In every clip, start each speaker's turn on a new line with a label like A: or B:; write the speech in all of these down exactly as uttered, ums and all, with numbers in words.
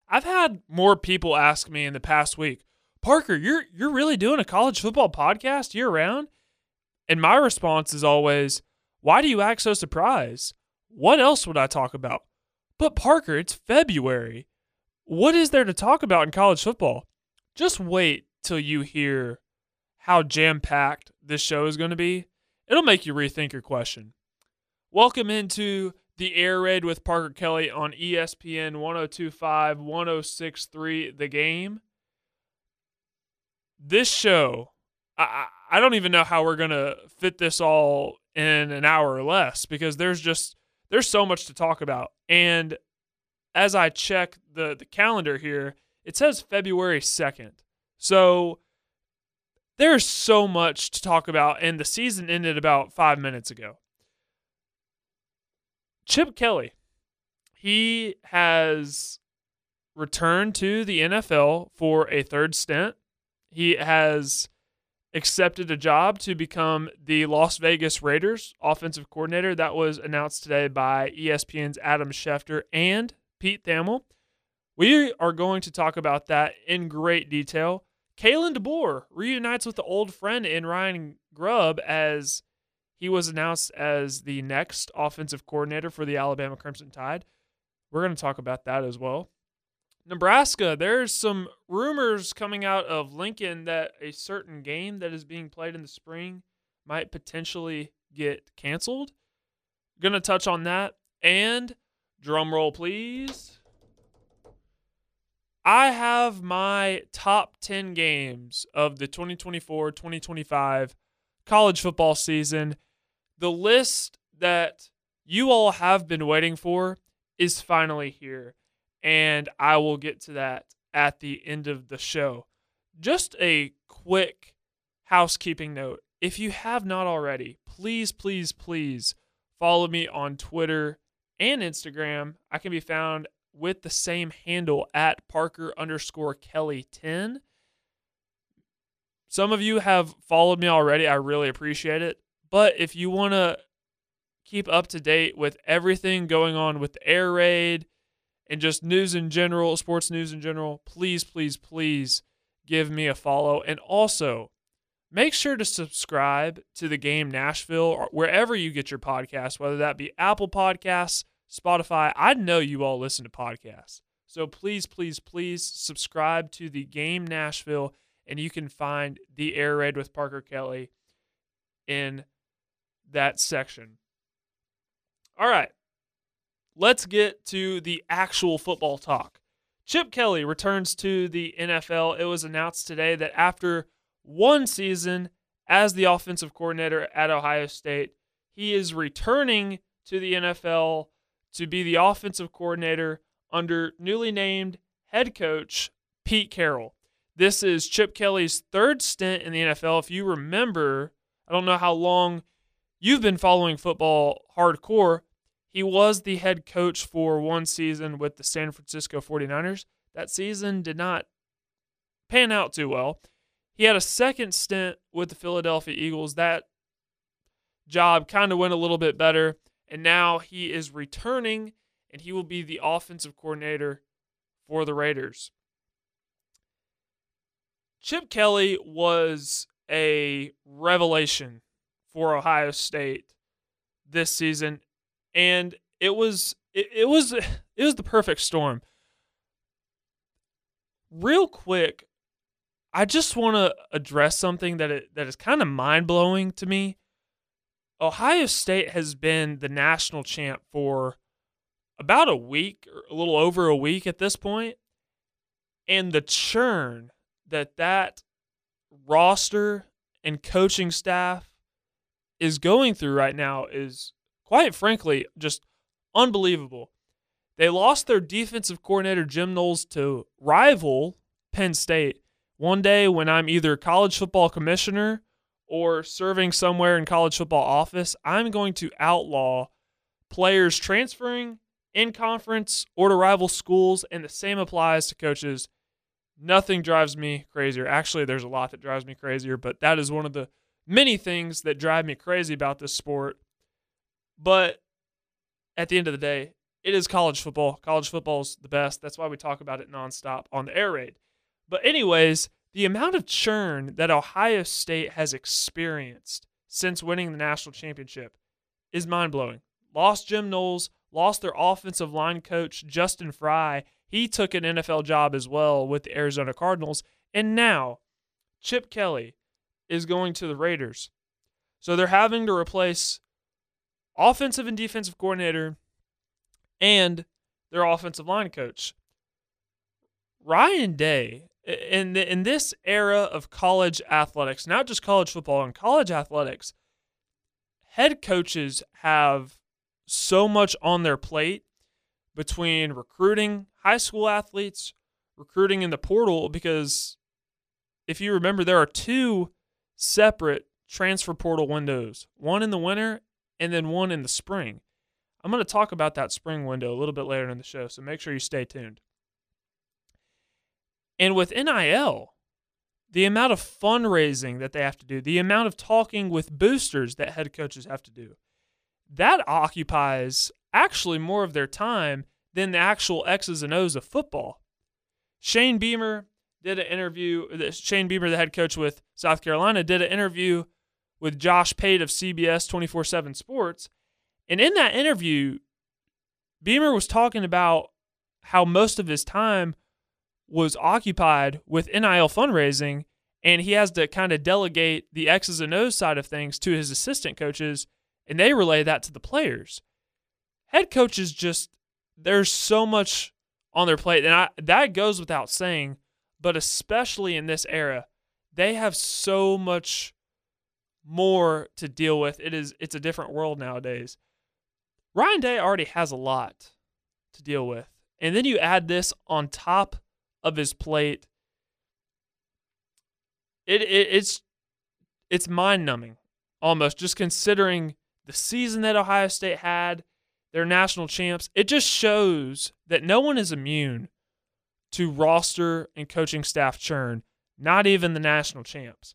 A: I've had more people ask me in the past week, Parker, you're you're really doing a college football podcast year round? And my response is always, why do you act so surprised? What else would I talk about? But Parker, it's February. What is there to talk about in college football? Just wait till you hear how jam-packed this show is going to be. It'll make you rethink your question. Welcome into the Air Raid with Parker Kelly on E S P N one oh two point five, one oh six point three The Game. This show, I, I don't even know how we're going to fit this all in an hour or less because there's just there's so much to talk about. And as I check the, the calendar here, it says February second. So there's so much to talk about, and the season ended about five minutes ago. Chip Kelly, he has returned to the N F L for a third stint. He has accepted a job to become the Las Vegas Raiders offensive coordinator. That was announced today by E S P N's Adam Schefter and Pete Thamel. We are going to talk about that in great detail. Kalen DeBoer reunites with the old friend in Ryan Grubb as he was announced as the next offensive coordinator for the Alabama Crimson Tide. We're going to talk about that as well. Nebraska, there's some rumors coming out of Lincoln that a certain game that is being played in the spring might potentially get canceled. Going to touch on that. And, drum roll please, I have my top ten games of the twenty twenty-four twenty twenty-five college football season. The list that you all have been waiting for is finally here, and I will get to that at the end of the show. Just a quick housekeeping note. If you have not already, please, please, please follow me on Twitter and Instagram. I can be found with the same handle at Parker underscore Kelly ten. Some of you have followed me already. I really appreciate it. But if you want to keep up to date with everything going on with the Air Raid and just news in general, sports news in general, please, please, please give me a follow. And also, make sure to subscribe to The Game Nashville or wherever you get your podcasts, whether that be Apple Podcasts, Spotify. I know you all listen to podcasts. So please, please, please subscribe to The Game Nashville, and you can find the Air Raid with Parker Kelly in that section. All right, let's get to the actual football talk. Chip Kelly returns to the N F L. It was announced today that after one season as the offensive coordinator at Ohio State, he is returning to the N F L to be the offensive coordinator under newly named head coach Pete Carroll. This is Chip Kelly's third stint in the N F L. If you remember, I don't know how long you've been following football hardcore. He was the head coach for one season with the San Francisco forty-niners. That season did not pan out too well. He had a second stint with the Philadelphia Eagles. That job kind of went a little bit better, and now he is returning, and he will be the offensive coordinator for the Raiders. Chip Kelly was a revelation for Ohio State this season, and it was it, it was it was the perfect storm. Real quick, I just want to address something that it, that is kind of mind-blowing to me. Ohio State has been the national champ for about a week, or a little over a week at this point, and the churn that that roster and coaching staff is going through right now is, quite frankly, just unbelievable. They lost their defensive coordinator, Jim Knowles, to rival Penn State. One day when I'm either college football commissioner or serving somewhere in college football office, I'm going to outlaw players transferring in conference or to rival schools, and the same applies to coaches. Nothing drives me crazier. Actually, there's a lot that drives me crazier, but that is one of the many things that drive me crazy about this sport. But at the end of the day, it is college football. College football is the best. That's why we talk about it nonstop on the air raid. But anyways, the amount of churn that Ohio State has experienced since winning the national championship is mind-blowing. Lost Jim Knowles, lost their offensive line coach, Justin Fry. He took an N F L job as well with the Arizona Cardinals. And now, Chip Kelly is going to the Raiders. So they're having to replace offensive and defensive coordinator and their offensive line coach. Ryan Day, in, the, in this era of college athletics, not just college football, and college athletics, head coaches have so much on their plate between recruiting high school athletes, recruiting in the portal, because if you remember, there are two separate transfer portal windows, one in the winter and then one in the spring. I'm going to talk about that spring window a little bit later in the show, so make sure you stay tuned. And with N I L, the amount of fundraising that they have to do, the amount of talking with boosters that head coaches have to do, that occupies actually more of their time than the actual X's and O's of football. Shane Beamer did an interview, Shane Beamer, the head coach with South Carolina, did an interview with Josh Pate of C B S twenty-four seven Sports. And in that interview, Beamer was talking about how most of his time was occupied with N I L fundraising, and he has to kind of delegate the X's and O's side of things to his assistant coaches, and they relay that to the players. Head coaches just, there's so much on their plate, and I, that goes without saying, but especially in this era, they have so much more to deal with. It is, it's a different world nowadays. Ryan Day already has a lot to deal with, and then you add this on top of his plate. It, it it's it's mind-numbing almost, just considering the season that Ohio State had, their national champs. It just shows that no one is immune to roster and coaching staff churn, not even the national champs.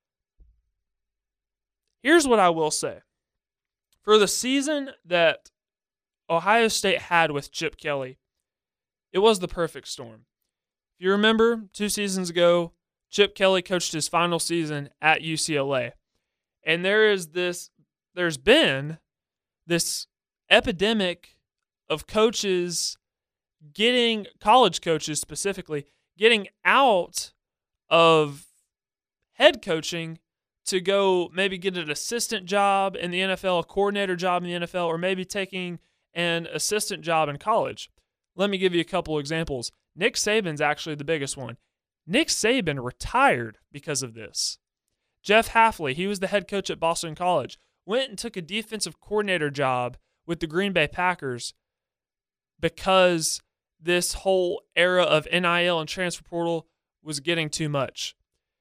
A: Here's what I will say. For the season that Ohio State had with Chip Kelly, it was the perfect storm. If you remember, two seasons ago, Chip Kelly coached his final season at U C L A. And there is this, there's been this epidemic of coaches getting, college coaches specifically, getting out of head coaching to go maybe get an assistant job in the N F L, a coordinator job in the N F L, or maybe taking an assistant job in college. Let me give you a couple examples. Nick Saban's actually the biggest one. Nick Saban retired because of this. Jeff Hafley, he was the head coach at Boston College, went and took a defensive coordinator job with the Green Bay Packers because this whole era of N I L and transfer portal was getting too much.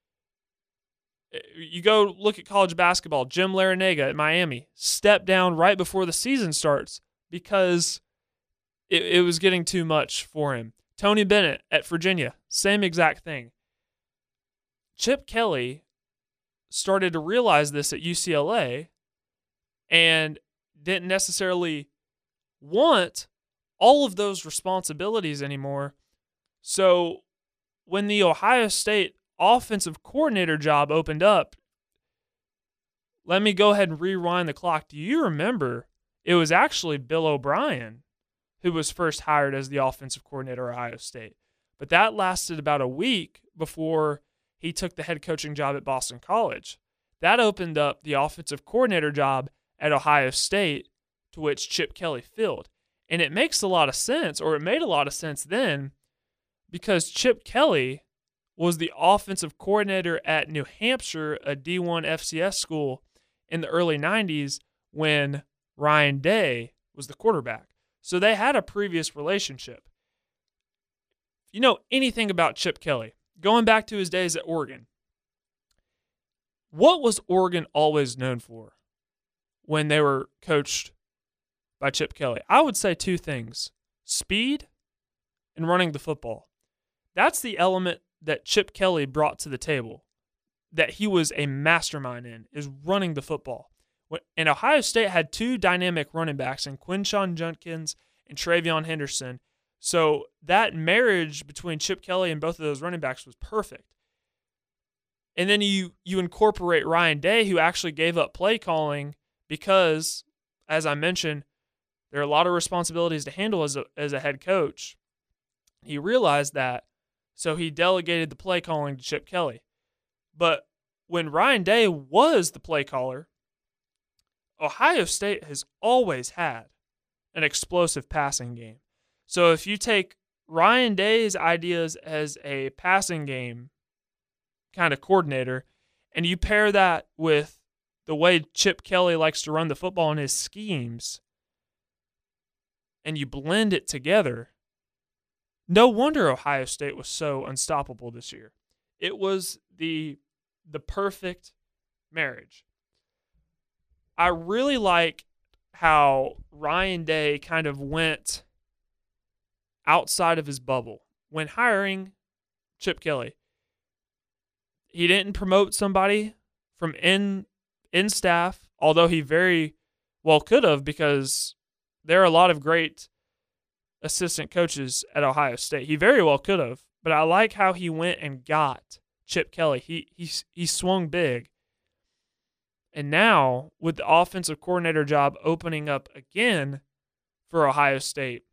A: You go look at college basketball. Jim Larinaga at Miami stepped down right before the season starts because it, it was getting too much for him. Tony Bennett at Virginia, same exact thing. Chip Kelly started to realize this at U C L A and didn't necessarily want all of those responsibilities anymore. So when the Ohio State offensive coordinator job opened up, let me go ahead and rewind the clock. Do you remember it was actually Bill O'Brien who was first hired as the offensive coordinator at Ohio State? But that lasted about a week before he took the head coaching job at Boston College. That opened up the offensive coordinator job at Ohio State, to which Chip Kelly filled. And it makes a lot of sense, or it made a lot of sense then, because Chip Kelly was the offensive coordinator at New Hampshire, a D one F C S school, in the early nineties when Ryan Day was the quarterback. So they had a previous relationship. If you know anything about Chip Kelly, going back to his days at Oregon, what was Oregon always known for when they were coached by Chip Kelly? I would say two things: speed and running the football. That's the element that Chip Kelly brought to the table, that he was a mastermind in, is running the football. And Ohio State had two dynamic running backs in Quinshon Judkins and TreVeyon Henderson. So that marriage between Chip Kelly and both of those running backs was perfect. And then you you incorporate Ryan Day, who actually gave up play calling because, as I mentioned, there are a lot of responsibilities to handle as a, as a head coach. He realized that, so he delegated the play calling to Chip Kelly. But when Ryan Day was the play caller, Ohio State has always had an explosive passing game. So if you take Ryan Day's ideas as a passing game kind of coordinator, and you pair that with the way Chip Kelly likes to run the football in his schemes, and you blend it together, no wonder Ohio State was so unstoppable this year. It was the the perfect marriage. I really like how Ryan Day kind of went outside of his bubble when hiring Chip Kelly. He didn't promote somebody from in in staff, although he very well could have, because there are a lot of great assistant coaches at Ohio State. He very well could have, but I like how he went and got Chip Kelly. He he he swung big. And now, with the offensive coordinator job opening up again for Ohio State,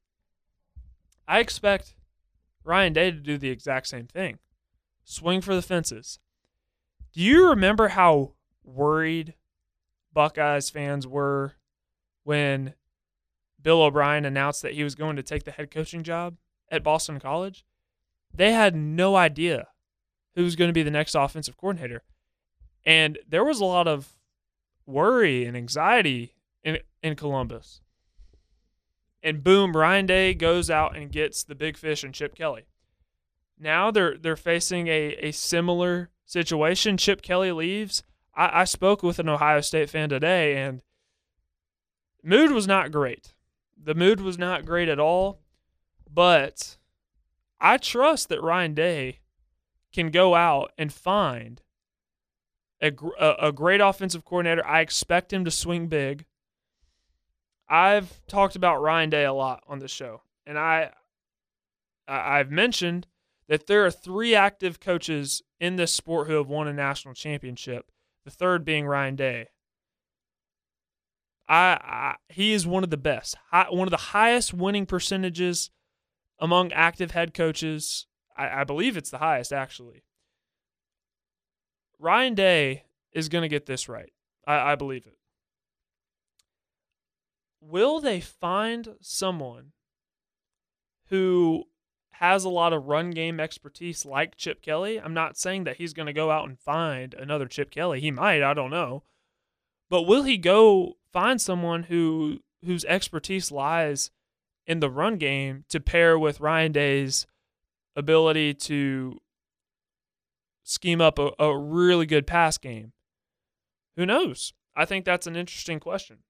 A: I expect Ryan Day to do the exact same thing. Swing for the fences. Do you remember how worried Buckeyes fans were when Bill O'Brien announced that he was going to take the head coaching job at Boston College? They had no idea who was going to be the next offensive coordinator. And there was a lot of worry and anxiety in in Columbus. And boom, Ryan Day goes out and gets the big fish in Chip Kelly. Now they're they're facing a, a similar situation. Chip Kelly leaves. I, I spoke with an Ohio State fan today, and mood was not great. The mood was not great at all, but I trust that Ryan Day can go out and find a, a, a great offensive coordinator. I expect him to swing big. I've talked about Ryan Day a lot on the show, and I, I've mentioned that there are three active coaches in this sport who have won a national championship, the third being Ryan Day. I, I he is one of the best, high, one of the highest winning percentages among active head coaches. I, I believe it's the highest, actually. Ryan Day is going to get this right. I, I believe it. Will they find someone who has a lot of run game expertise like Chip Kelly? I'm not saying that he's going to go out and find another Chip Kelly. He might, I don't know. But will he go find someone who whose expertise lies in the run game to pair with Ryan Day's ability to scheme up a, a really good pass game? Who knows? I think that's an interesting question.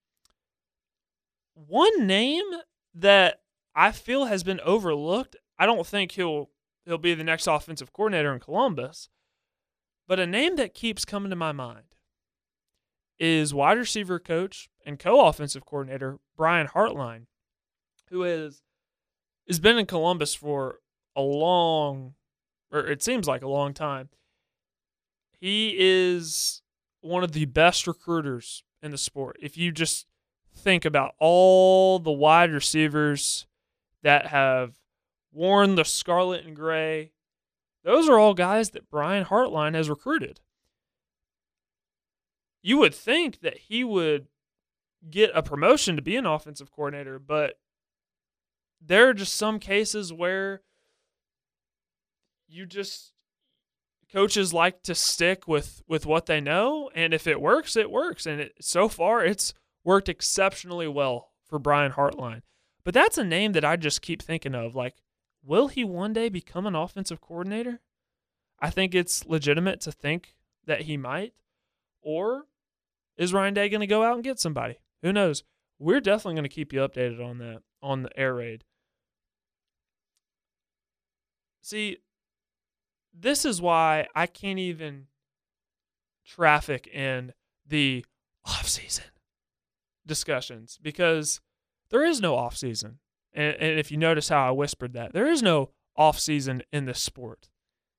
A: One name that I feel has been overlooked, I don't think he'll he'll be the next offensive coordinator in Columbus, but a name that keeps coming to my mind is wide receiver coach and co-offensive coordinator Brian Hartline, who is has been in Columbus for a long, or it seems like a long time. He is one of the best recruiters in the sport. If you just think about all the wide receivers that have worn the scarlet and gray, those are all guys that Brian Hartline has recruited. You would think that he would get a promotion to be an offensive coordinator, but there are just some cases where you just coaches like to stick with, with what they know, and if it works, it works. And it, so far, it's worked exceptionally well for Brian Hartline. But that's a name that I just keep thinking of. Like, will he one day become an offensive coordinator? I think it's legitimate to think that he might. Or is Ryan Day going to go out and get somebody? Who knows? We're definitely going to keep you updated on that, on the air raid. See, this is why I can't even traffic in the off-season discussions, because there is no off-season. And, and if you notice how I whispered that, there is no off-season in this sport.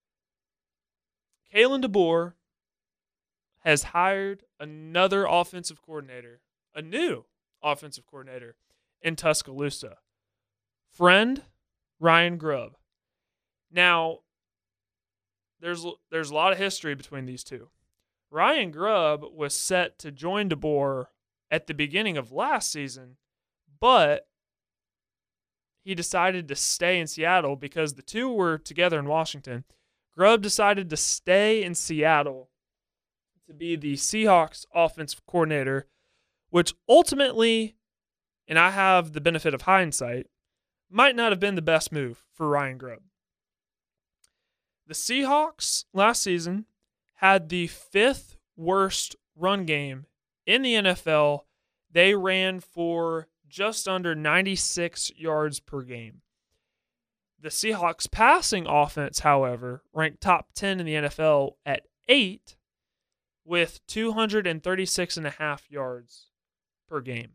A: Kalen DeBoer has hired another offensive coordinator, a new offensive coordinator in Tuscaloosa. Friend Ryan Grubb. Now, there's there's a lot of history between these two. Ryan Grubb was set to join DeBoer at the beginning of last season, but he decided to stay in Seattle because the two were together in Washington. Grubb decided to stay in Seattle to be the Seahawks offensive coordinator, which ultimately, and I have the benefit of hindsight, might not have been the best move for Ryan Grubb. The Seahawks last season had the fifth worst run game in the N F L. They ran for just under ninety-six yards per game. The Seahawks passing offense, however, ranked top ten in the N F L at eight with two hundred thirty-six point five yards per game.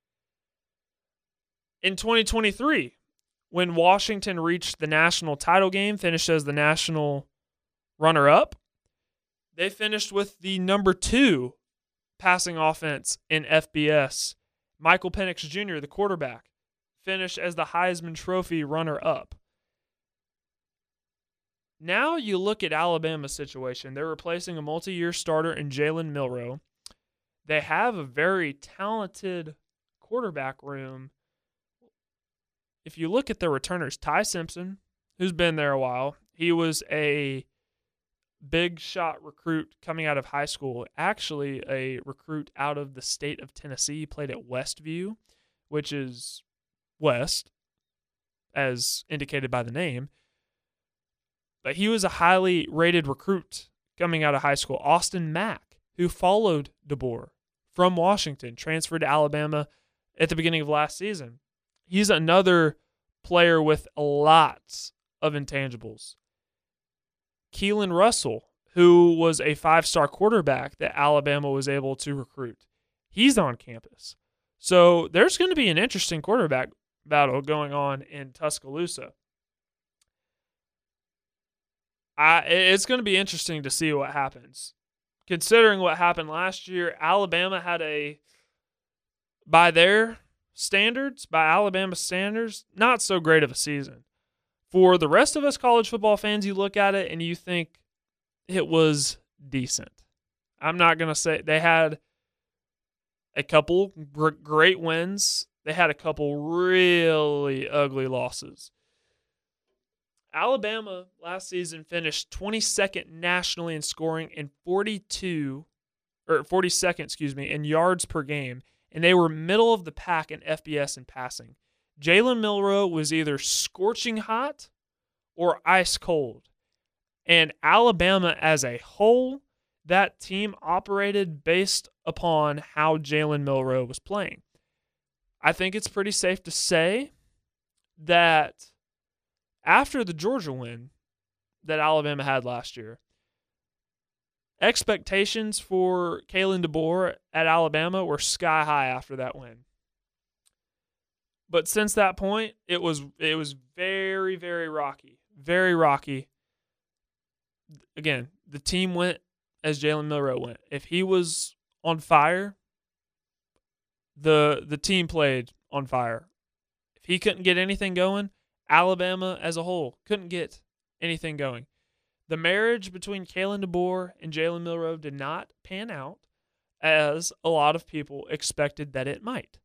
A: In twenty twenty-three, when Washington reached the national title game, finished as the national runner-up, they finished with the number two passing offense in F B S. Michael Penix Junior, the quarterback, finished as the Heisman Trophy runner-up. Now you look at Alabama's situation. They're replacing a multi-year starter in Jalen Milroe. They have a very talented quarterback room. If you look at their returners, Ty Simpson, who's been there a while, he was a big shot recruit coming out of high school, actually a recruit out of the state of Tennessee. He played at Westview, which is west, as indicated by the name. But he was a highly rated recruit coming out of high school. Austin Mack, who followed DeBoer from Washington, transferred to Alabama at the beginning of last season. He's another player with lots of intangibles. Keelan Russell, who was a five-star quarterback that Alabama was able to recruit. He's on campus. So there's going to be an interesting quarterback battle going on in Tuscaloosa. I, it's going to be interesting to see what happens. Considering what happened last year, Alabama had a, by their standards, by Alabama standards, not so great of a season. For the rest of us college football fans, you look at it and you think it was decent. I'm not going to say they had a couple great wins. They had a couple really ugly losses. Alabama last season finished twenty-second nationally in scoring and forty-two or forty-second, excuse me, in yards per game, and they were middle of the pack in F B S in passing. Jalen Milroe was either scorching hot or ice cold. And Alabama as a whole, that team operated based upon how Jalen Milroe was playing. I think it's pretty safe to say that after the Georgia win that Alabama had last year, expectations for Kalen DeBoer at Alabama were sky high after that win. But since that point, it was it was very, very rocky. Very rocky. Again, the team went as Jalen Milroe went. If he was on fire, the the team played on fire. If he couldn't get anything going, Alabama as a whole couldn't get anything going. The marriage between Kalen DeBoer and Jalen Milroe did not pan out as a lot of people expected that it might.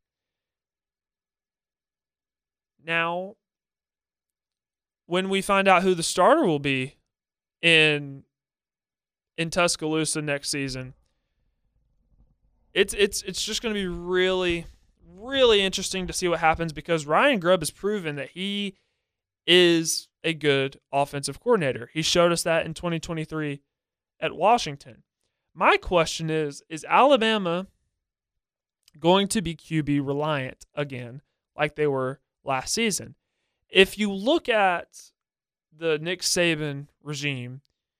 A: Now, when we find out who the starter will be in in Tuscaloosa next season, it's it's it's just going to be really, really interesting to see what happens because Ryan Grubb has proven that he is a good offensive coordinator. He showed us that in twenty twenty-three at Washington. My question is, is Alabama going to be Q B reliant again like they were last season? If you look at the Nick Saban regime,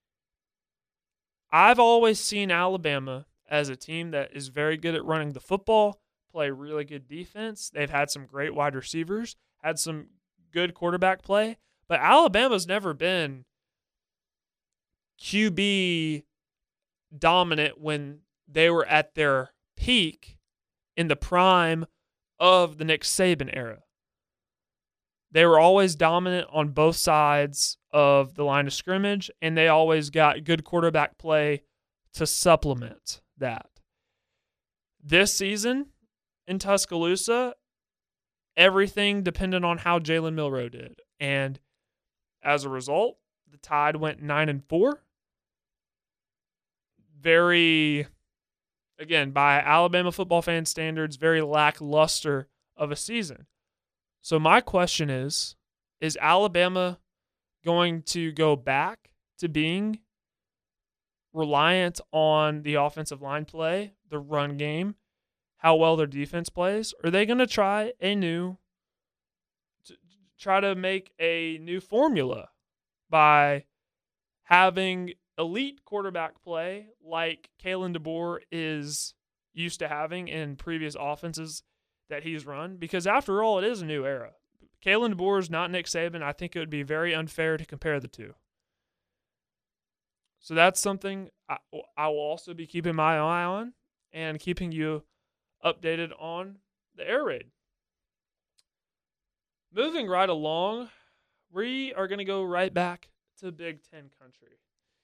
A: I've always seen Alabama as a team that is very good at running the football, play really good defense. They've had some great wide receivers. had some good quarterback play, but Alabama's never been Q B dominant when they were at their peak in the prime of the Nick Saban era. They were always dominant on both sides of the line of scrimmage, and they always got good quarterback play to supplement that. This season in Tuscaloosa, everything depended on how Jalen Milroe did. And as a result, the Tide went nine and four. Very, again, by Alabama football fan standards, very lackluster of a season. So my question is, is Alabama going to go back to being reliant on the offensive line play, the run game, how well their defense plays? Or are they going to try a new, to try to make a new formula by having elite quarterback play like Kalen DeBoer is used to having in previous offenses that he's run? Because after all, it is a new era. Kalen DeBoer is not Nick Saban. I think it would be very unfair to compare the two. So that's something I, I will also be keeping my eye on and keeping you updated on the air raid. Moving right along, we are going to go right back to Big Ten country.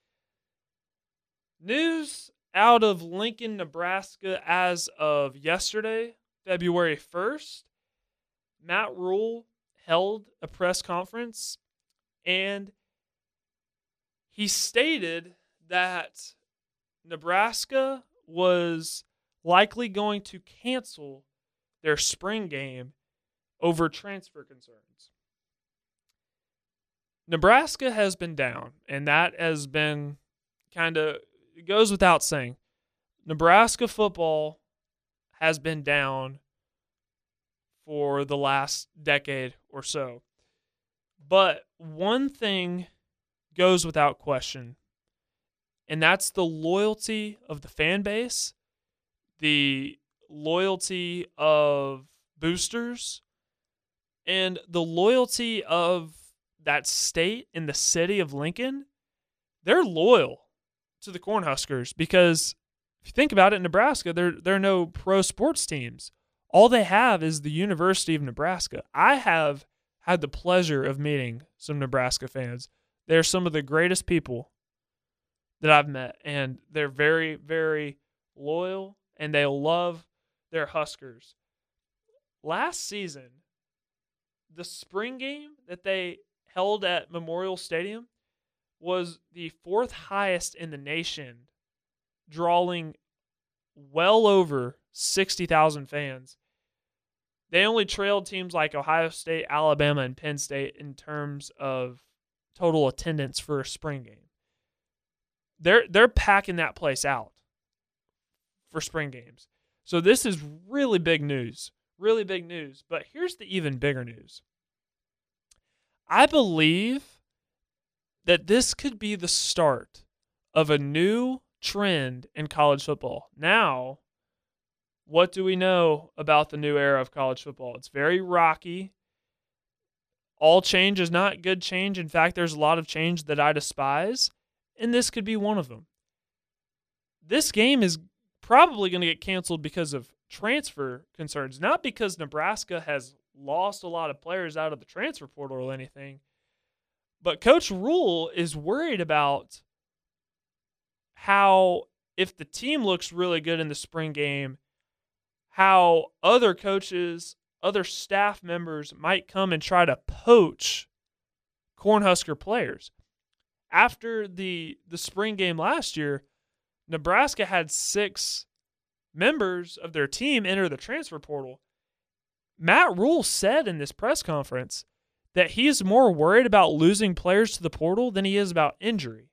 A: News out of Lincoln, Nebraska as of yesterday, February first. Matt Rhule held a press conference, and he stated that Nebraska was likely going to cancel their spring game over transfer concerns. Nebraska has been down, and that has been kind of, it goes without saying. Nebraska football has been down for the last decade or so. But one thing goes without question, and that's the loyalty of the fan base, the loyalty of boosters, and the loyalty of that state and the city of Lincoln. They're loyal to the Cornhuskers because if you think about it, in Nebraska, there, there are no pro sports teams. All they have is the University of Nebraska. I have had the pleasure of meeting some Nebraska fans. They're some of the greatest people that I've met, and they're very, very loyal, and they love their Huskers. Last season, the spring game that they held at Memorial Stadium was the fourth highest in the nation, drawing well over sixty thousand fans. They only trailed teams like Ohio State, Alabama, and Penn State in terms of total attendance for a spring game. They're they're packing that place out for spring games. So this is really big news. Really big news. But here's the even bigger news. I believe that this could be the start of a new trend in college football. Now, what do we know about the new era of college football? It's very rocky. All change is not good change. In fact, there's a lot of change that I despise, and this could be one of them. This game is probably going to get canceled because of transfer concerns, not because Nebraska has lost a lot of players out of the transfer portal or anything, but Coach Rhule is worried about how, if the team looks really good in the spring game, how other coaches, other staff members might come and try to poach Cornhusker players. After the, the spring game last year, Nebraska had six members of their team enter the transfer portal. Matt Rhule said in this press conference that he is more worried about losing players to the portal than he is about injury.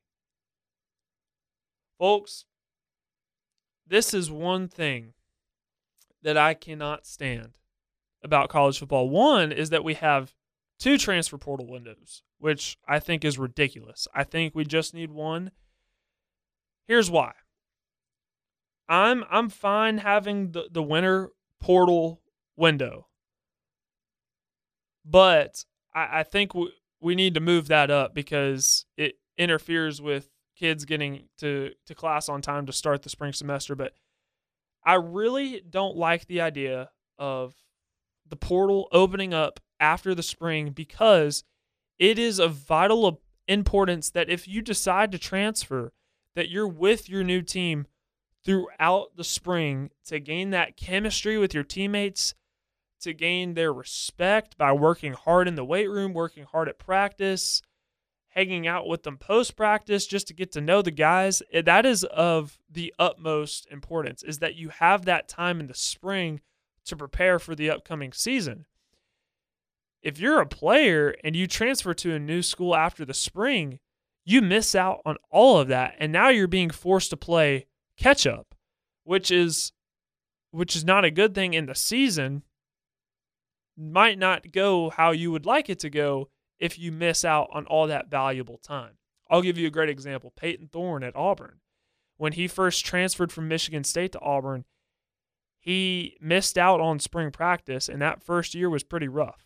A: Folks, this is one thing that I cannot stand about college football. One is that we have two transfer portal windows, which I think is ridiculous. I think we just need one. Here's why. I'm I'm fine having the, the winter portal window. But I, I think w- we need to move that up because it interferes with kids getting to, to class on time to start the spring semester. But I really don't like the idea of the portal opening up after the spring because it is of vital importance that if you decide to transfer, that you're with your new team throughout the spring to gain that chemistry with your teammates, to gain their respect by working hard in the weight room, working hard at practice, hanging out with them post-practice just to get to know the guys. That is of the utmost importance, is that you have that time in the spring to prepare for the upcoming season. If you're a player and you transfer to a new school after the spring, you miss out on all of that, and now you're being forced to play catch-up, which is which is not a good thing in the season. Might not go how you would like it to go if you miss out on all that valuable time. I'll give you a great example. Peyton Thorne at Auburn. When he first transferred from Michigan State to Auburn, he missed out on spring practice, and that first year was pretty rough.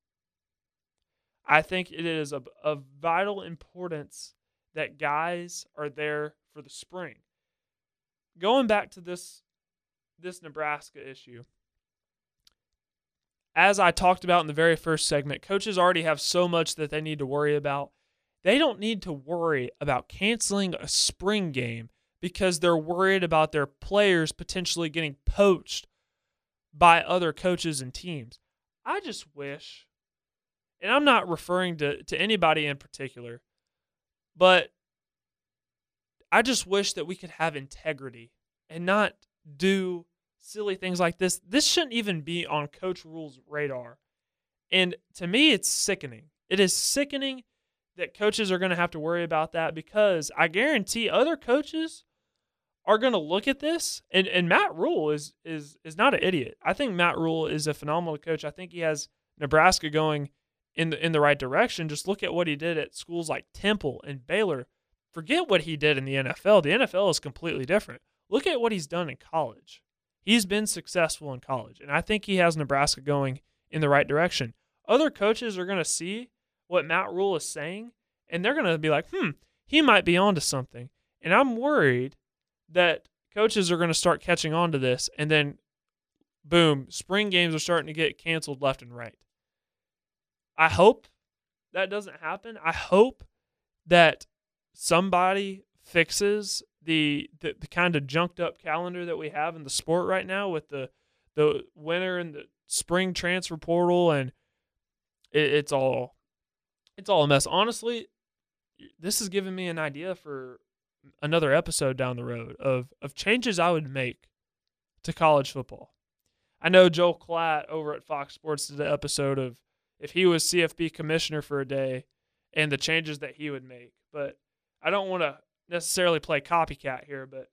A: I think it is of, of vital importance that guys are there for the spring. Going back to this, this Nebraska issue, as I talked about in the very first segment, coaches already have so much that they need to worry about. They don't need to worry about canceling a spring game because they're worried about their players potentially getting poached by other coaches and teams. I just wish, and I'm not referring to, to anybody in particular, but I just wish that we could have integrity and not do silly things like this. This shouldn't even be on Coach Rhule's radar. And to me, it's sickening. It is sickening that coaches are going to have to worry about that because I guarantee other coaches are going to look at this. And, and Matt Rhule is, is, is not an idiot. I think Matt Rhule is a phenomenal coach. I think he has Nebraska going in the, in the right direction. Just look at what he did at schools like Temple and Baylor. Forget what he did in the N F L. The N F L is completely different. Look at what he's done in college. He's been successful in college, and I think he has Nebraska going in the right direction. Other coaches are going to see what Matt Rhule is saying, and they're going to be like, hmm, he might be onto something. And I'm worried that coaches are going to start catching on to this, and then, boom, spring games are starting to get canceled left and right. I hope that doesn't happen. I hope that somebody fixes the, the the kind of junked up calendar that we have in the sport right now with the the winter and the spring transfer portal, and it, it's all it's all a mess. Honestly, this has given me an idea for another episode down the road of of changes I would make to college football. I know Joel Klatt over at Fox Sports did an episode of if he was C F B commissioner for a day and the changes that he would make, but I don't want to necessarily play copycat here, but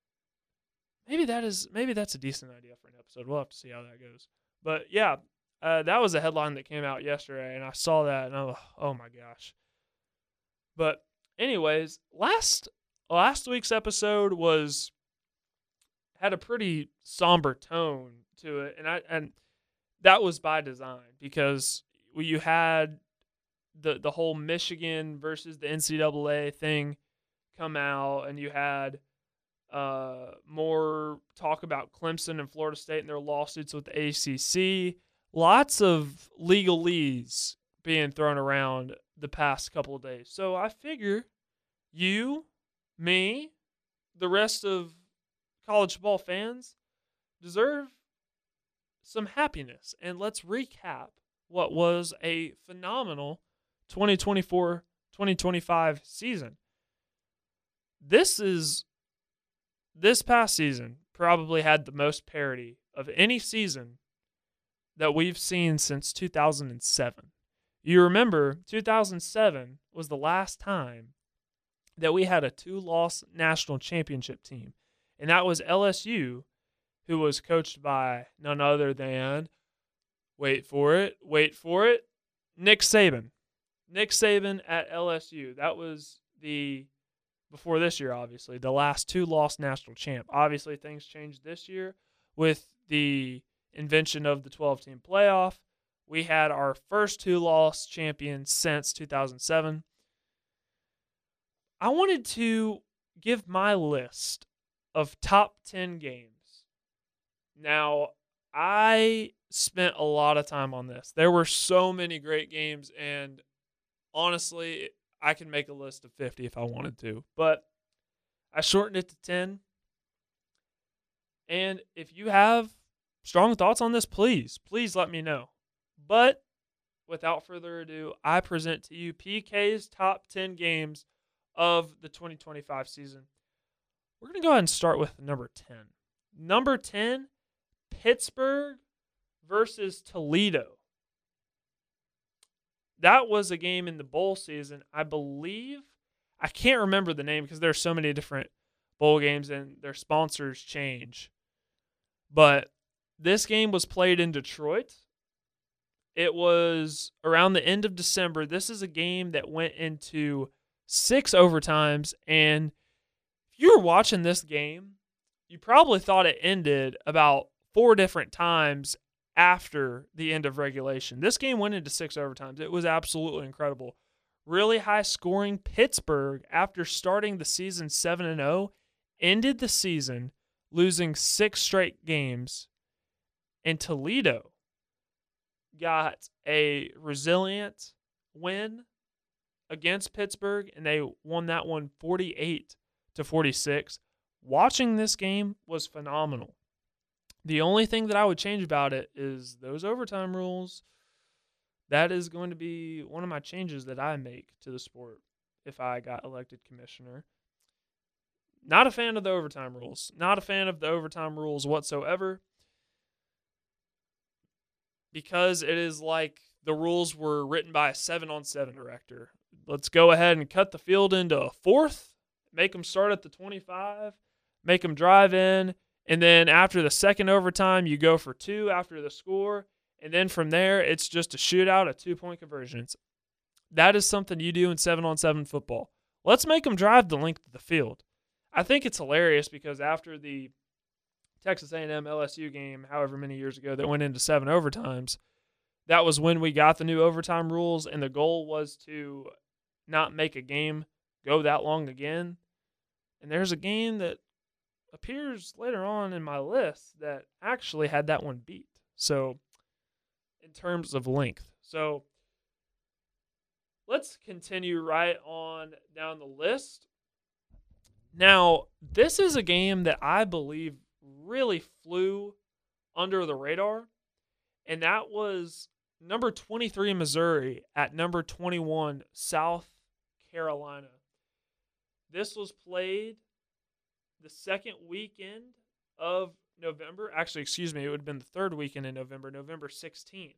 A: maybe that is maybe that's a decent idea for an episode. We'll have to see how that goes. But yeah, uh, that was a headline that came out yesterday, and I saw that, and I'm like, oh my gosh. But anyways, last last week's episode was had a pretty somber tone to it, and I and that was by design because you had the the whole Michigan versus the N C double A thing come out, and you had uh, more talk about Clemson and Florida State and their lawsuits with the A C C. Lots of legalese being thrown around the past couple of days. So I figure you, me, the rest of college football fans deserve some happiness. And let's recap what was a phenomenal twenty twenty-four twenty twenty-five season. This is, this past season probably had the most parity of any season that we've seen since two thousand seven. You remember, two thousand seven was the last time that we had a two-loss national championship team, and that was L S U, who was coached by none other than, wait for it, wait for it, Nick Saban. Nick Saban at L S U. That was the, before this year, obviously, the last two-loss national champ. Obviously, things changed this year with the invention of the twelve-team playoff, we had our first two-loss champion since two thousand seven. I wanted to give my list of top ten games. Now, I spent a lot of time on this. There were so many great games, and honestly, I can make a list of fifty if I wanted to. But I shortened it to ten. And if you have strong thoughts on this, please, please let me know. But without further ado, I present to you P K's top ten games of the twenty twenty-five season. We're going to go ahead and start with number ten. Number ten, Pittsburgh versus Toledo. That was a game in the bowl season, I believe. I can't remember the name because there are so many different bowl games and their sponsors change. But this game was played in Detroit. It was around the end of December. This is a game that went into six overtimes, and if you were watching this game, you probably thought it ended about four different times after the end of regulation. This game went into six overtimes. It was absolutely incredible. Really high scoring. Pittsburgh, after starting the season seven and oh, ended the season losing six straight games, and Toledo got a resilient win against Pittsburgh, and they won that one forty-eight to forty-six. Watching this game was phenomenal. The only thing that I would change about it is those overtime rules. That is going to be one of my changes that I make to the sport if I got elected commissioner. Not a fan of the overtime rules. Not a fan of the overtime rules whatsoever, because it is like the rules were written by a seven-on-seven director. Let's go ahead and cut the field into a fourth, make them start at the twenty-five, make them drive in, and then after the second overtime, you go for two after the score, and then from there, it's just a shootout of two-point conversions. That is something you do in seven-on-seven football. Let's make them drive the length of the field. I think it's hilarious because after the Texas A and M L S U game, however many years ago, that went into seven overtimes, that was when we got the new overtime rules, and the goal was to not make a game go that long again. And there's a game that appears later on in my list that actually had that one beat. So, in terms of length. So, let's continue right on down the list. Now, this is a game that I believe really flew under the radar, and that was number twenty-three Missouri at number twenty-one South Carolina. This was played the second weekend of November. Actually, excuse me, it would have been the third weekend in November, November sixteenth.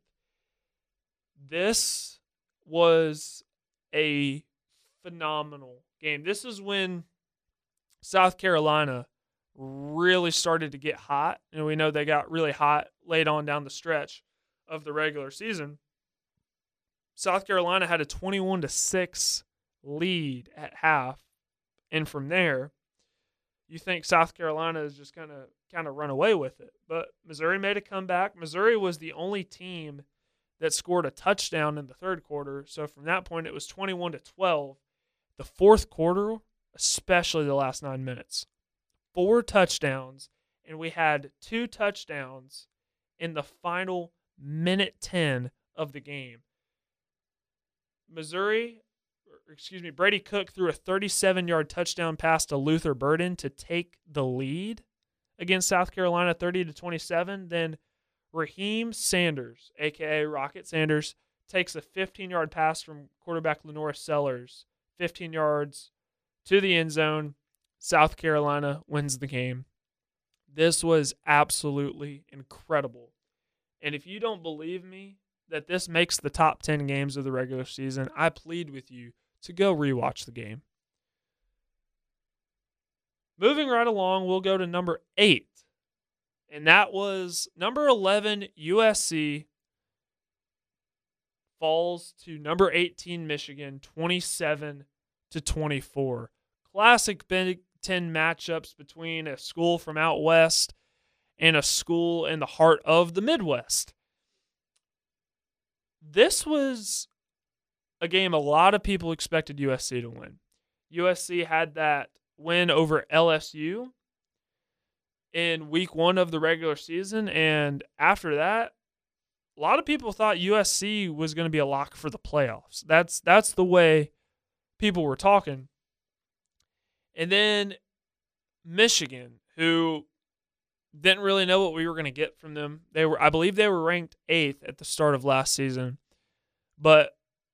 A: This was a phenomenal game. This is when South Carolina really started to get hot, and we know they got really hot late on down the stretch of the regular season. South Carolina had a twenty-one to six lead at half, and from there, you think South Carolina is just going to kind of run away with it. But Missouri made a comeback. Missouri was the only team that scored a touchdown in the third quarter, so from that point, it was twenty-one to twelve. The fourth quarter, especially the last nine minutes, four touchdowns, and we had two touchdowns in the final minute ten of the game. Missouri, excuse me, Brady Cook threw a thirty-seven-yard touchdown pass to Luther Burden to take the lead against South Carolina, thirty to twenty-seven. Then Raheem Sanders, a k a. Rocket Sanders, takes a fifteen-yard pass from quarterback Lenore Sellers, fifteen yards to the end zone. South Carolina wins the game. This was absolutely incredible. And if you don't believe me that this makes the top ten games of the regular season, I plead with you to go rewatch the game. Moving right along, we'll go to number eight. And that was number eleven, U S C falls to number eighteen, Michigan, twenty-seven to twenty-four. Classic Big Ten matchups between a school from out west and a school in the heart of the Midwest. This was a game a lot of people expected U S C to win. U S C had that win over L S U in week one of the regular season, and after that, a lot of people thought U S C was going to be a lock for the playoffs. That's that's the way people were talking. And then Michigan, who didn't really know what we were going to get from them. They were, I believe, they were ranked eighth at the start of last season, but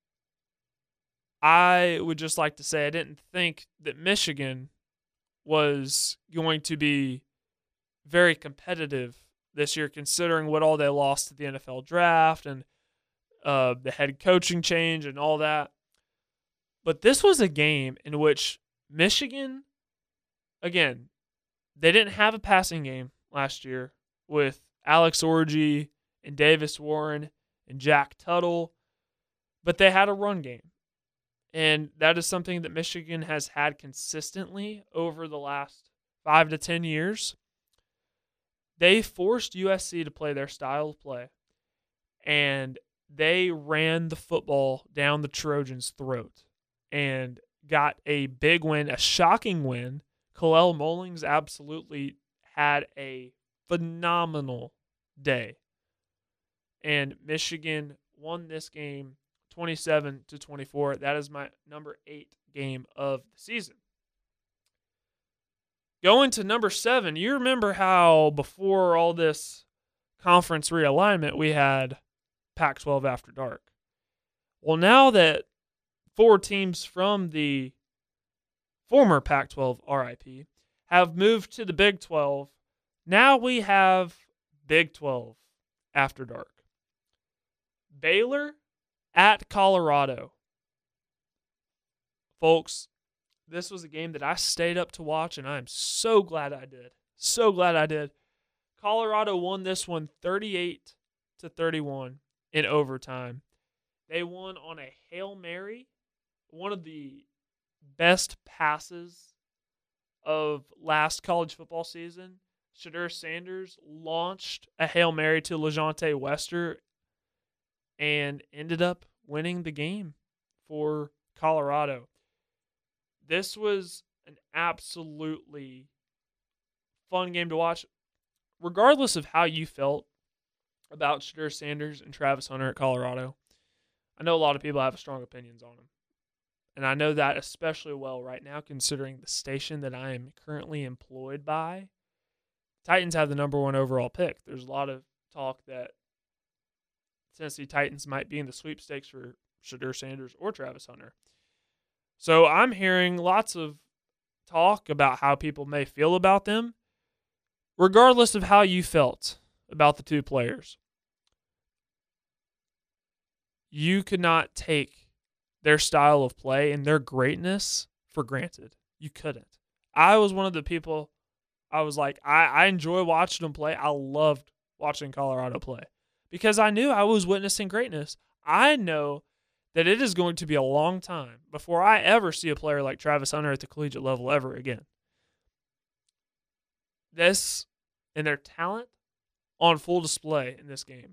A: I would just like to say I didn't think that Michigan was going to be very competitive this year, considering what all they lost to the N F L draft and uh, the head coaching change and all that. But this was a game in which Michigan, again, they didn't have a passing game last year with Alex Orji and Davis Warren and Jack Tuttle, but they had a run game. And that is something that Michigan has had consistently over the last five to ten years. They forced U S C to play their style of play, and they ran the football down the Trojans' throat and got a big win, a shocking win. Kalel Mullings absolutely had a phenomenal day, and Michigan won this game twenty-seven to twenty-four. That is my number eight game of the season. Going to number seven, you remember how before all this conference realignment, we had Pac twelve After Dark. Well, now that four teams from the former Pac twelve R I P have moved to the Big twelve, now we have Big twelve After Dark. Baylor at Colorado. Folks, this was a game that I stayed up to watch, and I am so glad I did. So glad I did. Colorado won this one thirty-eight to thirty-one in overtime. They won on a Hail Mary, one of the best passes of last college football season. Shedeur Sanders launched a Hail Mary to LeJontay Wester and ended up winning the game for Colorado. This was an absolutely fun game to watch. Regardless of how you felt about Shedeur Sanders and Travis Hunter at Colorado, I know a lot of people have strong opinions on him. And I know that especially well right now, considering the station that I am currently employed by. Titans have the number one overall pick. There's a lot of talk that Tennessee Titans might be in the sweepstakes for Shedeur Sanders or Travis Hunter. So I'm hearing lots of talk about how people may feel about them. Regardless of how you felt about the two players, you could not take their style of play and their greatness for granted. You couldn't. I was one of the people, I was like, I, I enjoy watching them play. I loved watching Colorado play because I knew I was witnessing greatness. I know that it is going to be a long time before I ever see a player like Travis Hunter at the collegiate level ever again. This and their talent on full display in this game.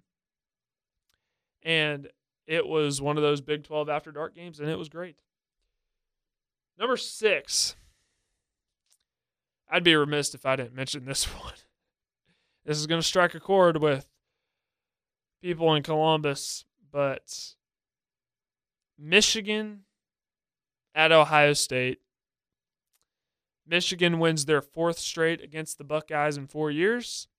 A: And it was one of those Big twelve After Dark games, and it was great. Number six. I'd be remiss if I didn't mention this one. This is going to strike a chord with people in Columbus, but Michigan at Ohio State. Michigan wins their fourth straight against the Buckeyes in four years.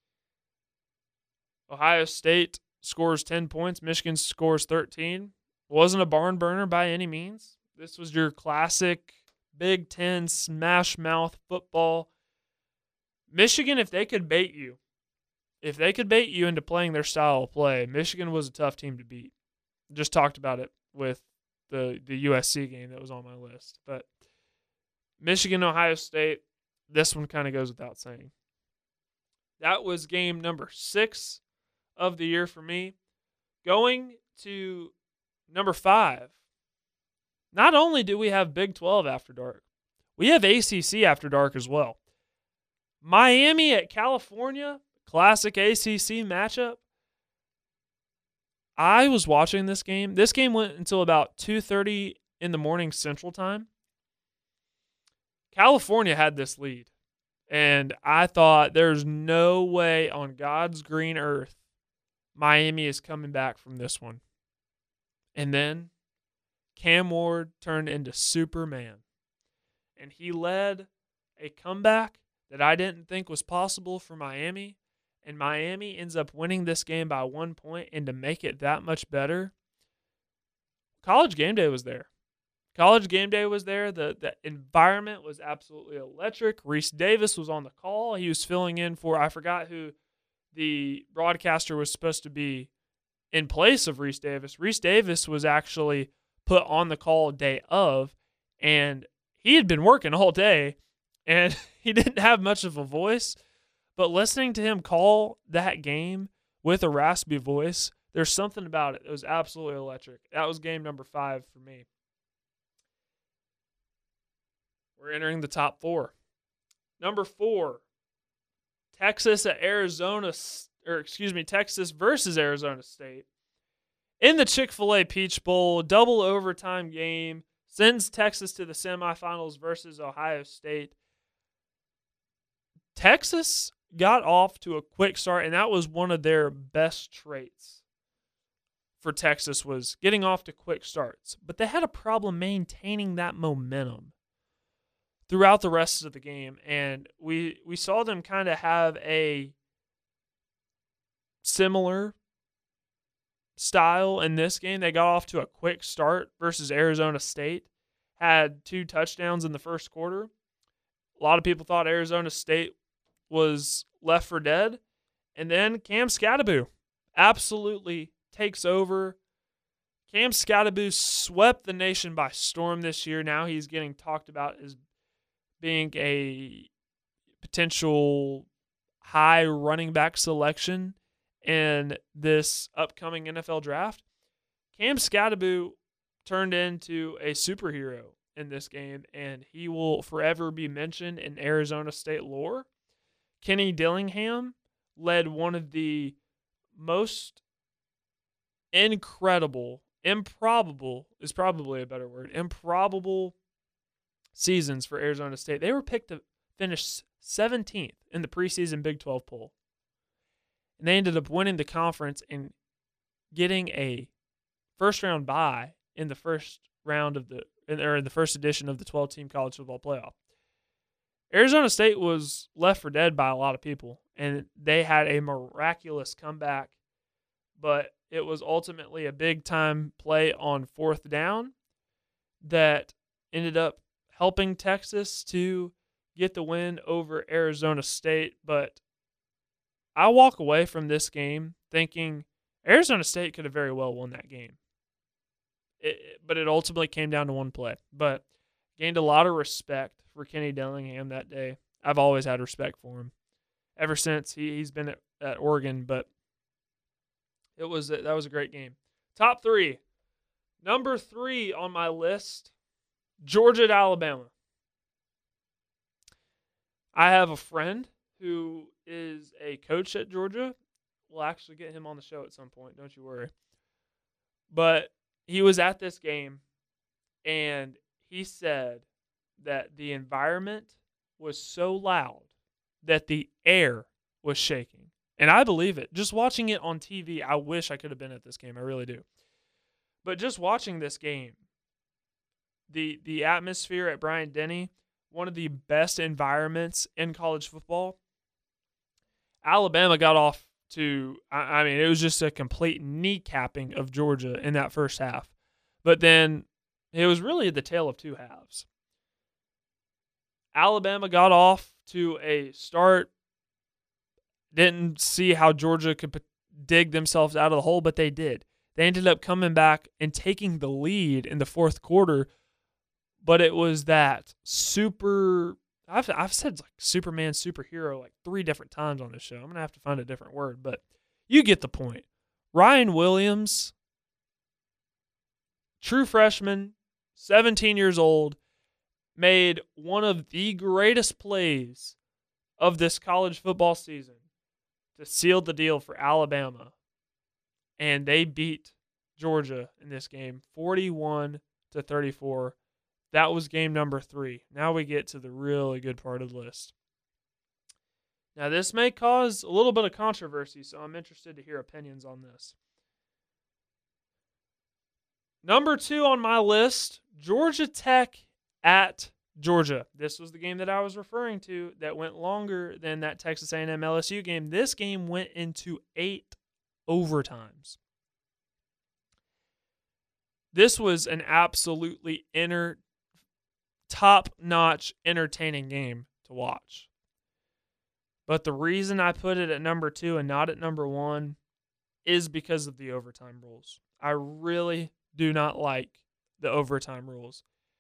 A: Ohio State scores ten points. Michigan scores thirteen. Wasn't a barn burner by any means. This was your classic Big Ten smash mouth football. Michigan, if they could bait you, if they could bait you into playing their style of play, Michigan was a tough team to beat. Just talked about it with the, the U S C game that was on my list. But Michigan, Ohio State, this one kind of goes without saying. That was game number six of the year for me. Going to number five. Not only do we have Big twelve After Dark, we have A C C After Dark as well. Miami at California, classic A C C matchup. I was watching this game. This game went until about two thirty in the morning Central Time. California had this lead. And I thought there's no way on God's green earth Miami is coming back from this one. And then Cam Ward turned into Superman. And he led a comeback that I didn't think was possible for Miami. And Miami ends up winning this game by one point. And to make it that much better, College Game Day was there. College Game Day was there. The the environment was absolutely electric. Reese Davis was on the call. He was filling in for, I forgot who the broadcaster was supposed to be in place of Reese Davis. Reese Davis was actually put on the call day of, and he had been working all day, and he didn't have much of a voice. But listening to him call that game with a raspy voice, there's something about it. It was absolutely electric. That was game number five for me. We're entering the top four. Number four, Texas at Arizona, or excuse me, Texas versus Arizona State. In the Chick-fil-A Peach Bowl, double overtime game, sends Texas to the semifinals versus Ohio State. Texas got off to a quick start, and that was one of their best traits for Texas, was getting off to quick starts. But they had a problem maintaining that momentum throughout the rest of the game, and we we saw them kind of have a similar style in this game. They got off to a quick start versus Arizona State, had two touchdowns in the first quarter. A lot of people thought Arizona State was left for dead, and then Cam Skattebo absolutely takes over. Cam Skattebo swept the nation by storm this year. Now he's getting talked about as being a potential high running back selection in this upcoming N F L draft. Cam Skattebo turned into a superhero in this game, and he will forever be mentioned in Arizona State lore. Kenny Dillingham led one of the most incredible, improbable is probably a better word, improbable seasons for Arizona State. They were picked to finish seventeenth in the preseason Big twelve poll. And they ended up winning the conference and getting a first round bye in the first round of the or in the first edition of the twelve-team college football playoff. Arizona State was left for dead by a lot of people, and they had a miraculous comeback, but it was ultimately a big-time play on fourth down that ended up helping Texas to get the win over Arizona State. But I walk away from this game thinking Arizona State could have very well won that game. It, but it ultimately came down to one play. But gained a lot of respect for Kenny Dillingham that day. I've always had respect for him ever since he, he's been at, at Oregon. But it was that was a great game. Top three. Number three on my list, Georgia at Alabama. I have a friend who is a coach at Georgia. We'll actually get him on the show at some point, don't you worry. But he was at this game, and he said that the environment was so loud that the air was shaking. And I believe it. Just watching it on T V, I wish I could have been at this game. I really do. But just watching this game, the the atmosphere at Bryant-Denny, one of the best environments in college football. Alabama got off to, I mean, it was just a complete kneecapping of Georgia in that first half. But then it was really the tale of two halves. Alabama got off to a start, didn't see how Georgia could dig themselves out of the hole, but they did. They ended up coming back and taking the lead in the fourth quarter, but it was that super, I've I've said like Superman, superhero like three different times on this show. I'm going to have to find a different word, but you get the point. Ryan Williams, true freshman, seventeen years old, made one of the greatest plays of this college football season to seal the deal for Alabama and they beat Georgia in this game forty-one to thirty-four. That was game number three. Now we get to the really good part of the list. Now, this may cause a little bit of controversy, so I'm interested to hear opinions on this. Number two on my list, Georgia Tech at Georgia. This was the game that I was referring to that went longer than that Texas A and M L S U game. This game went into eight overtimes. This was an absolutely inner, top-notch, entertaining game to watch. But the reason I put it at number two and not at number one is because of the overtime rules. I really do not like the overtime rules.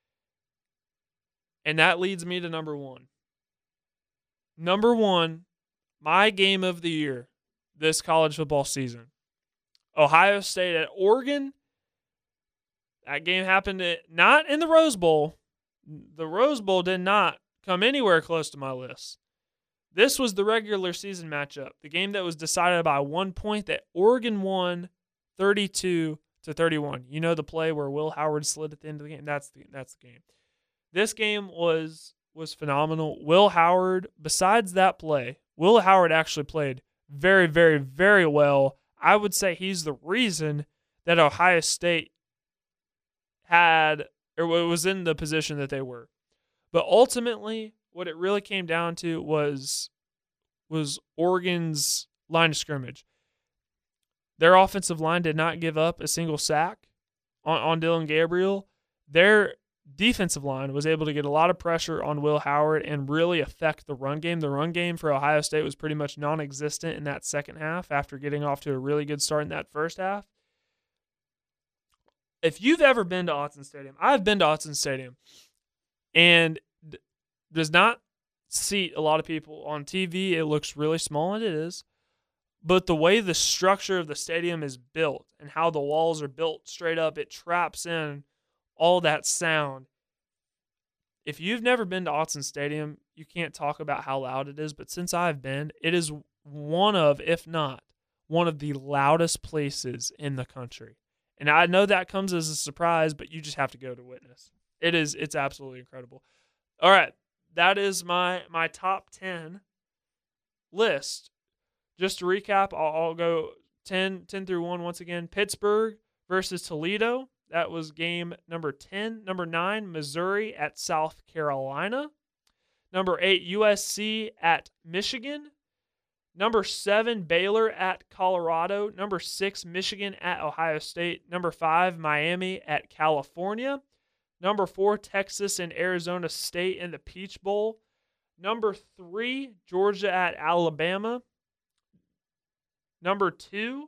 A: And that leads me to number one. Number one, my game of the year this college football season. Ohio State at Oregon. That game happened at, not in the Rose Bowl. The Rose Bowl did not come anywhere close to my list. This was the regular season matchup, the game that was decided by one point that Oregon won thirty-two to thirty-one. You know the play where Will Howard slid at the end of the game? That's the that's the game. This game was was phenomenal. Will Howard, besides that play, Will Howard actually played very, very, very well. I would say he's the reason that Ohio State had or was in the position that they were. But ultimately, what it really came down to was was Oregon's line of scrimmage. Their offensive line did not give up a single sack on, on Dillon Gabriel. Their defensive line was able to get a lot of pressure on Will Howard and really affect the run game. The run game for Ohio State was pretty much non-existent in that second half after getting off to a really good start in that first half. If you've ever been to Autzen Stadium, I've been to Autzen Stadium, and does not seat a lot of people. On T V, it looks really small, and it is. But the way the structure of the stadium is built and how the walls are built straight up, it traps in all that sound. If you've never been to Autzen Stadium, you can't talk about how loud it is. But since I've been, it is one of, if not, one of the loudest places in the country. And I know that comes as a surprise, but you just have to go to witness. It is, it's absolutely incredible. All right. That is my my top ten list. Just to recap, I'll, I'll go ten, ten through one once again. Pittsburgh versus Toledo. That was game number ten. Number nine, Missouri at South Carolina. Number eight, U S C at Michigan. Number seven, Baylor at Colorado. Number six, Michigan at Ohio State. Number five, Miami at California. Number four, Texas and Arizona State in the Peach Bowl. Number three, Georgia at Alabama. Number two,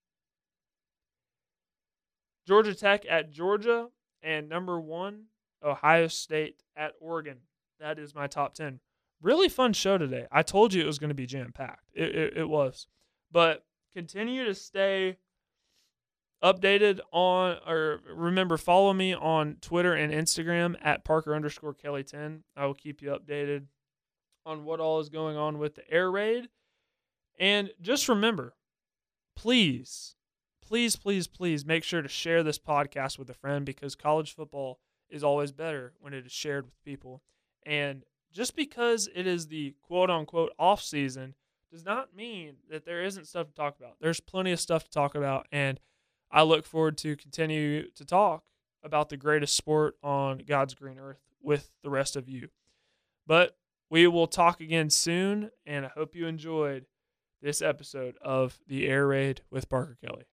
A: Georgia Tech at Georgia. And number one, Ohio State at Oregon. That is my top ten. Really fun show today. I told you it was going to be jam-packed. It, it, it was. But continue to stay updated on, or remember, follow me on Twitter and Instagram at Parker underscore Kelly ten. I will keep you updated on what all is going on with the air raid. And just remember, please, please, please, please make sure to share this podcast with a friend, because college football is always better when it is shared with people. And just because it is the quote-unquote off-season does not mean that there isn't stuff to talk about. There's plenty of stuff to talk about, and I look forward to continue to talk about the greatest sport on God's green earth with the rest of you. But we will talk again soon, and I hope you enjoyed this episode of the Air Raid with Parker Kelly.